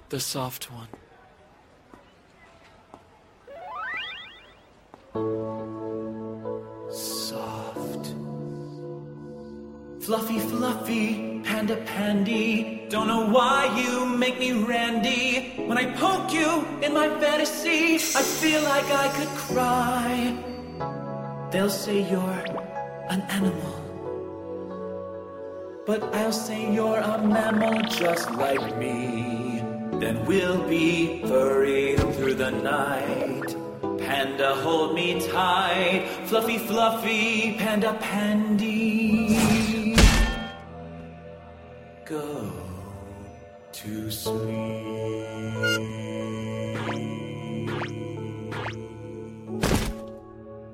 The soft one. Soft. Fluffy, fluffy, panda pandy. Don't know why you make me randy. When I poke you in my fantasy, I feel like I could cry. They'll say you're an animal, but I'll say you're a mammal just like me. Then we'll be furry through the night. Panda, hold me tight. Fluffy, fluffy, panda pandy. Go to sleep.